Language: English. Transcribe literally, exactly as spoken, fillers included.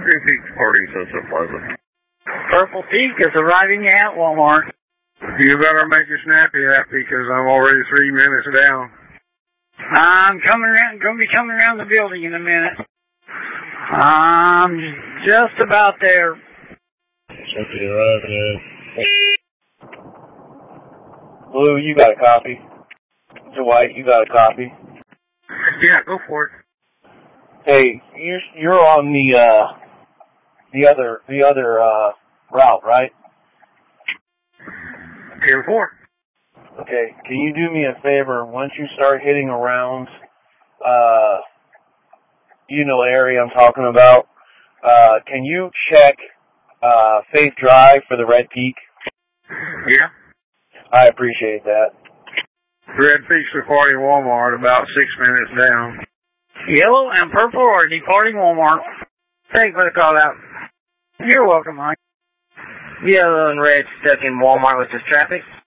Green Peak departing Sunset Plaza. Purple Peak is arriving at Walmart. You better make it snappy, happy, because I'm already three minutes down. I'm coming around, going to be coming around the building in a minute. I'm just about there. Okay, right there. Blue, you got a copy. Dwight, you got a copy. Yeah, go for it. Hey, you're you're on the uh the other the other uh route, right? ten four. Okay, can you do me a favor? Once you start hitting around, uh, you know the area I'm talking about, uh, can you check uh, Faith Drive for the Red Peak? Yeah. I appreciate that. Red Peak's departing Walmart, about six minutes down. Yellow and purple are departing Walmart. Thanks for the call out. You're welcome, Mike. Yellow and red stuck in Walmart with this traffic.